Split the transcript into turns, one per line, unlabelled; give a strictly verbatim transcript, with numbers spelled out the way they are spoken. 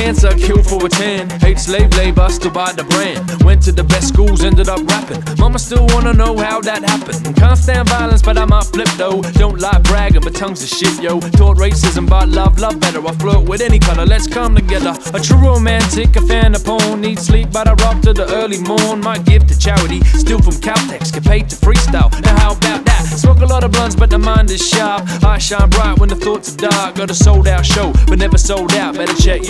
answer, kill for a tan. Hate slave labor, still buy the brand. Went to the best schools, ended up rapping. Mama still wanna know how that happened. Can't stand violence, but I might flip though. Don't like bragging, but tongues is shit, yo. Taught racism, but love, love better. I flirt with any color, let's come together. A true romantic, a fan of porn. Need sleep, but I rock to the early morn. Might give to charity, steal from Caltex, get paid to freestyle. Now how about that? Smoke a lot of blunts, but the mind is sharp. I shine bright when the thoughts are dark. Got a sold out show, but never sold out. Better check your